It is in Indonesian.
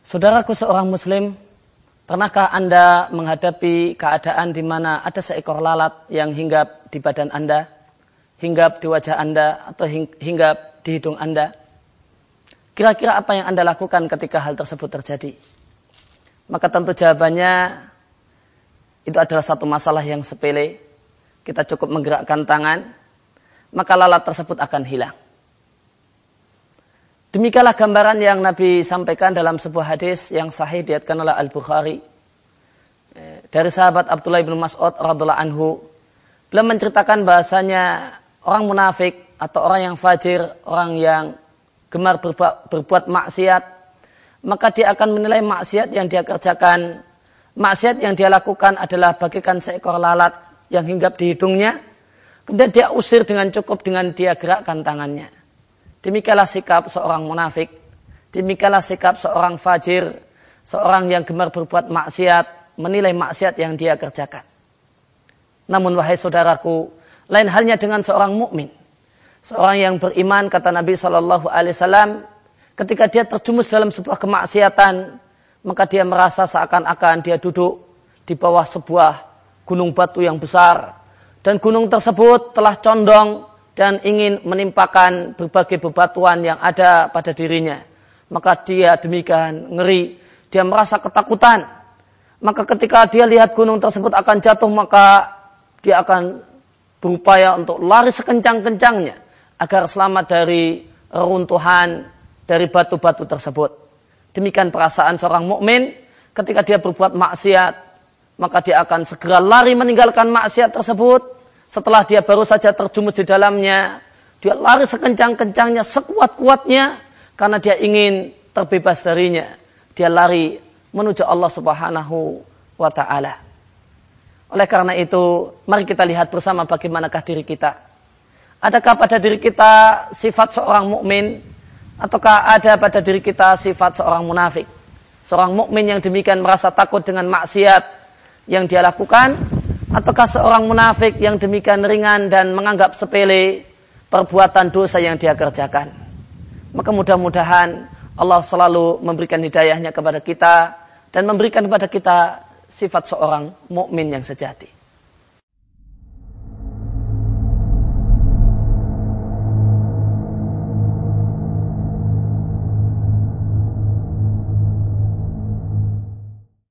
Saudaraku seorang muslim, pernahkah Anda menghadapi keadaan di mana ada seekor lalat yang hinggap di badan Anda, hinggap di wajah Anda, atau hinggap di hidung Anda? Kira-kira apa yang Anda lakukan ketika hal tersebut terjadi? Maka tentu jawabannya, itu adalah satu masalah yang sepele. Kita cukup menggerakkan tangan, maka lalat tersebut akan hilang. Demikianlah gambaran yang Nabi sampaikan dalam sebuah hadis yang sahih diriwayatkan oleh Al-Bukhari dari sahabat Abdullah bin Mas'ud radhiyallahu anhu. Beliau menceritakan bahasanya orang munafik atau orang yang fajir, orang yang gemar berbuat maksiat, maka dia akan menilai maksiat yang dia kerjakan, maksiat yang dia lakukan adalah bagaikan seekor lalat yang hinggap di hidungnya, kemudian dia usir dengan cukup dengan dia gerakkan tangannya. Demikianlah sikap seorang munafik, demikianlah sikap seorang fajir, seorang yang gemar berbuat maksiat, menilai maksiat yang dia kerjakan. Namun wahai saudaraku, lain halnya dengan seorang mukmin, seorang yang beriman, kata Nabi SAW, ketika dia terjumus dalam sebuah kemaksiatan, maka dia merasa seakan-akan dia duduk di bawah sebuah gunung batu yang besar, dan gunung tersebut telah condong dan ingin menimpakan berbagai bebatuan yang ada pada dirinya. Maka dia demikian ngeri, dia merasa ketakutan. Maka ketika dia lihat gunung tersebut akan jatuh, maka dia akan berupaya untuk lari sekencang-kencangnya agar selamat dari reruntuhan dari batu-batu tersebut. Demikian perasaan seorang mukmin ketika dia berbuat maksiat, maka dia akan segera lari meninggalkan maksiat tersebut. Setelah dia baru saja terjumus di dalamnya, dia lari sekencang-kencangnya, sekuat-kuatnya, karena dia ingin terbebas darinya. Dia lari menuju Allah Subhanahu wa Ta'ala. Oleh karena itu, mari kita lihat bersama bagaimanakah diri kita. Adakah pada diri kita sifat seorang mukmin, ataukah ada pada diri kita sifat seorang munafik? Seorang mukmin yang demikian merasa takut dengan maksiat yang dia lakukan, ataukah seorang munafik yang demikian ringan dan menganggap sepele perbuatan dosa yang dia kerjakan? Maka mudah-mudahan Allah selalu memberikan hidayahnya kepada kita dan memberikan kepada kita sifat seorang mukmin yang sejati.